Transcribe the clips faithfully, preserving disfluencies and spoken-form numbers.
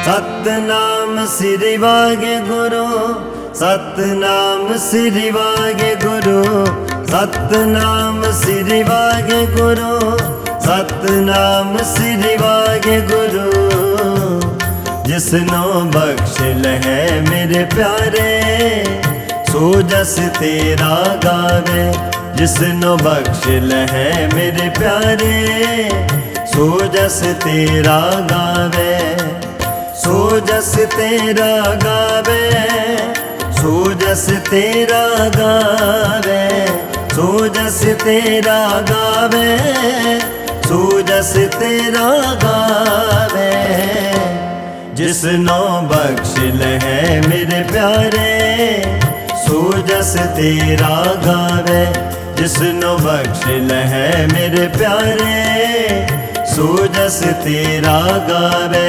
सतनाम श्री वागे गुरु, सतनाम श्री वागे गुरु, सतनाम श्री वागे गुरु, सतनाम श्री वागे गुरु। जिसनो बख्श लहे मेरे प्यारे, सो जस तेरा गावे। जिसनो बख्श लहे मेरे प्यारे, सो जस तेरा गावे। सो जस तेरा गावे, सो जस तेरा गावे, सो जस तेरा गावे, सो जस तेरा गावे। जिसनो बख्श लहे मेरे प्यारे, सो जस तेरा गावे। जिसनो बख्श लहे मेरे प्यारे, सो जस तेरा गावे।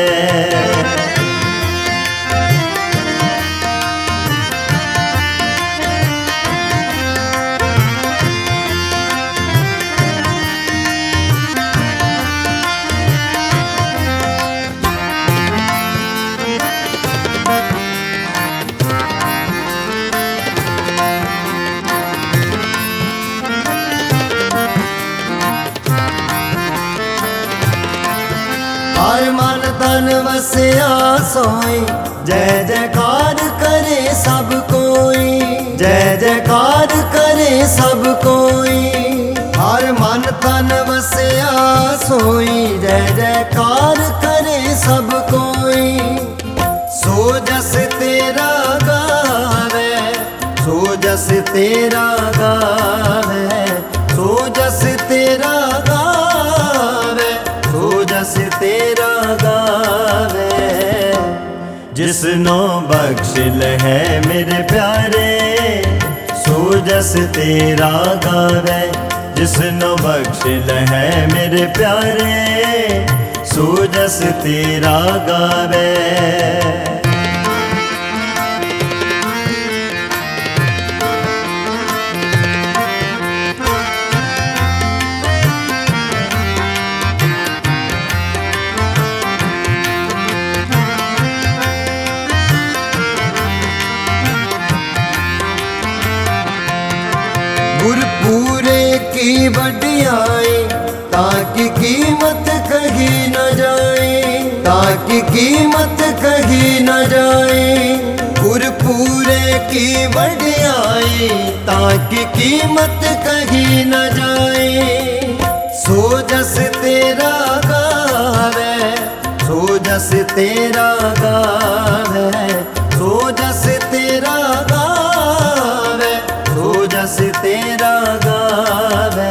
हर मन तन वसिया सोई, जय जयकार करे सब कोई। जय जयकार करे सब कोई। हर मन तन वसिया सोई, जय जयकार करे सब कोई। सो जस तेरा गावे, सो जस तेरा गावे, सो जस तेरा गावे, सो जस तेरा गावे। जिसनो बख्श लहे मेरे प्यारे, सो जस तेरा गावे। जिसनो बख्श लहे मेरे प्यारे, सो जस तेरा गावे। गुरपुरे की बढ़ियाई, ताकि कीमत कहीं न जाए, ताकि कीमत कहीं न जाए। गुरपुरे की बढ़ियाई, ताकि कीमत कहीं न जाए। सो जस तेरा गावे, सो जस तेरा गावे, सो जस तेरा गावे, सो जस तेरा गावे।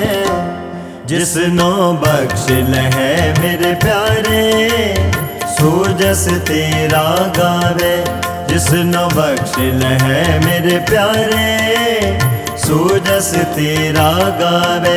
जिसनो बख्श लहे मेरे प्यारे, सो जस तेरा गावे। जिसनो बख्श लहे मेरे प्यारे, सो जस तेरा गावे।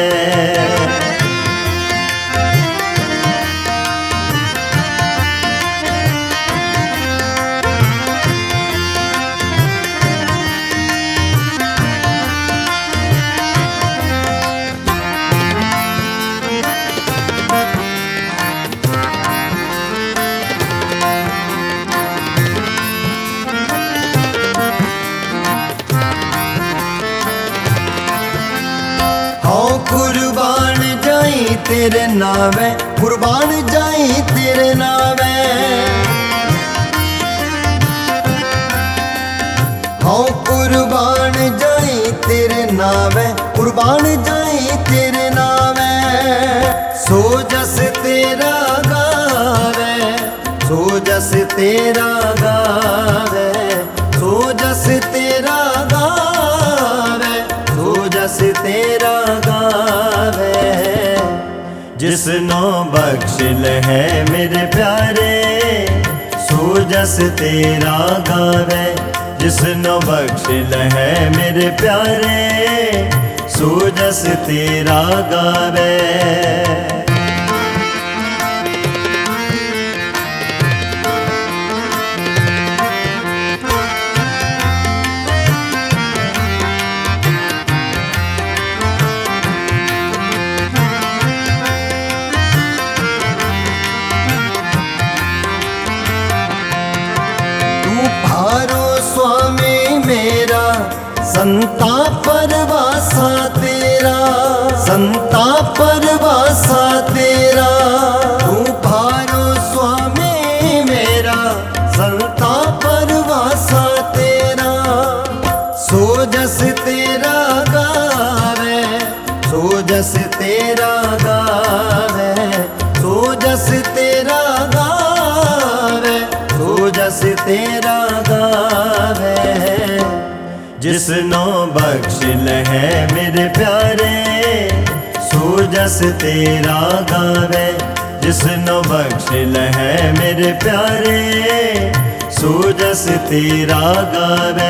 कुर्बान जाई तेरे नावे, कुर्बान जाई तेरे नावे। हाँ कुर्बान जाई तेरे नावे, कुर्बान जाई तेरे नावे। सो जस तेरा गावे, सो जस तेरा गावे, सो जस तेरा गावे, सो जस तेरा गावे। जिसनो बख्श लहे मेरे प्यारे, सो जस तेरा गावे। जिसनो बख्श लहे मेरे प्यारे, सो जस तेरा गावे। वासा तेरा, संता पर वासा तेरा। तू भारो स्वामी मेरा, संता पर वासा तेरा। सो जस तेरा गावे, सो जस तेरा गावे, सो जस तेरा गावे, सो जस तेरा गावे। जिसनो बख्श लहे मेरे प्यारे, सो जस तेरा गावे। जिसनो बख्श लहे मेरे प्यारे, सो जस तेरा गावे।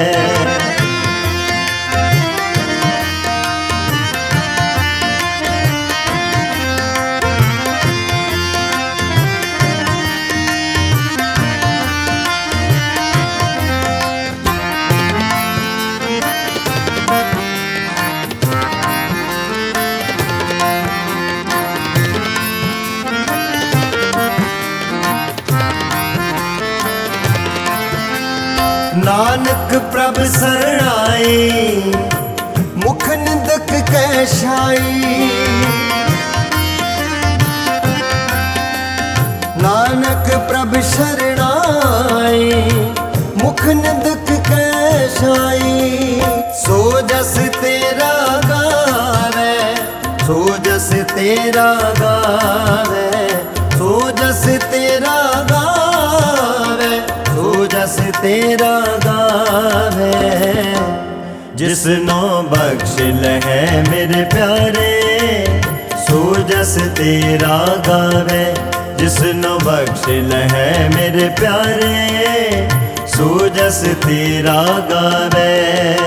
नानक प्रभ शरणाई, मुख निंदक कैशाई। नानक प्रभ शरणाई, मुख निंदक कैशाई। सो जस तेरा गावे, सो जस तेरा गावे, सो जस तेरा गावे, सो जस तेरा गावे। जिसनो बख्श लहे मेरे प्यारे, सो जस तेरा गावे। जिसनो बख्श लहे मेरे प्यारे, सो जस तेरा गावे।